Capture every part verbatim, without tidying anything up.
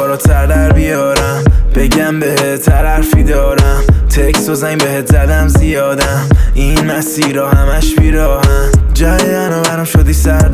بالاتر در بیارم، بگم بهت حرفی دارم، تکس و زنگ بهت زدم زیادم، این مسیر همش بیراهم، جای انو برام شدی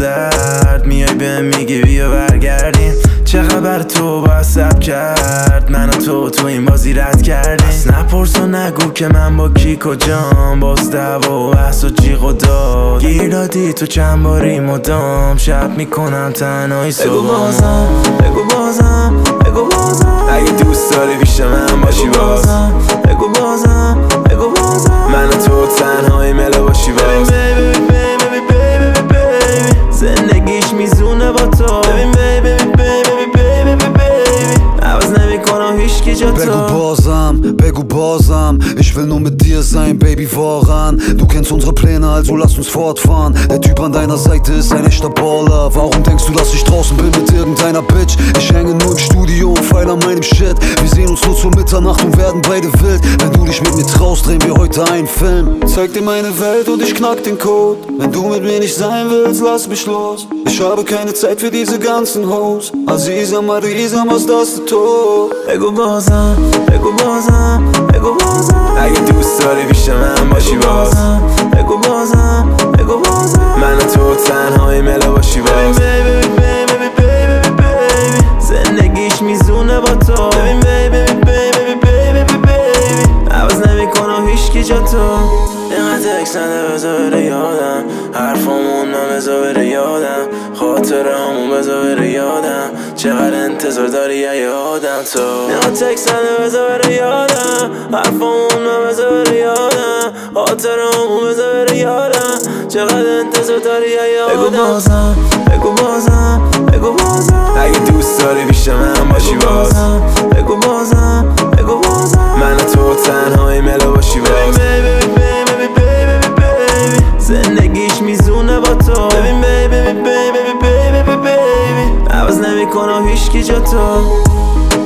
سردرد، میای بهم میگی بیا برگردیم، چه خبر تو با سب کرد، من و تو تو این بازی رد کردیم، نپرس و نگو که من با کی کجام، باز دعوا و بحث و جیغ و داد، گیر دادی تو چند باری مدام، شب میکنم تنهایی صبح، بگو بازم بگو بازم بگو بازم، اگه دوست داری پیش من باشی بازم، بگو بازم بگو بازم، من و تو تنهایی مله باشی باز، baby baby baby baby زندگیش میزونه با تو، ببین baby baby baby baby عوض نمیکنم هیچکی جا تو. Begu Borsam, Begu Borsam, ich will nur mit dir sein, Baby, voran. Du kennst unsere Pläne, also lass uns fortfahren. Der Typ an deiner Seite ist ein echter Baller. Warum denkst du, dass ich draußen bin mit irgendeiner Bitch? Ich hänge nur im Studio und feil an meinem Shit. Wir sehen uns nur zur Mitternacht und werden beide wild. Wenn du dich mit mir traust, drehen wir heute einen Film. Zeig dir meine Welt und ich knack den Code. Wenn du mit mir nicht sein willst, lass mich los. Ich habe keine Zeit für diese ganzen Hoes. Aziza, Marisa, was das du tust? بگو بازم بگو بازم بگو بازم، اگه دوست داری پیش من باشی باز، بگو بازم بگو بازم، من و تو تنهایی مله باشی باز، baby baby baby baby زندگیش میزونه با تو، ببین baby baby baby baby عوض نمیکنم هیچکی جا تو. اینقدر تکس نده بذار بره یادم، حرفامون من بذار بره یادم، خاطره همون بذار بره یادم، چقدر انتظار داری یه آدم تو. اینقدر تکس نده بذار بره یادم، حرفامون من بذار بره یادم، خاطره همون بذار بره یادم، چقدر انتظار داری یه آدم. بگو بازم بگو بازم بگو بازم، اگه دوست داری پیش من باشی باز، بگو بازم بگو بازم، من و تو تنهایی مله باشی باز، زندگیش میزونه با تو، ببین baby baby baby baby عوض نمیکنم هیچکی جا تو.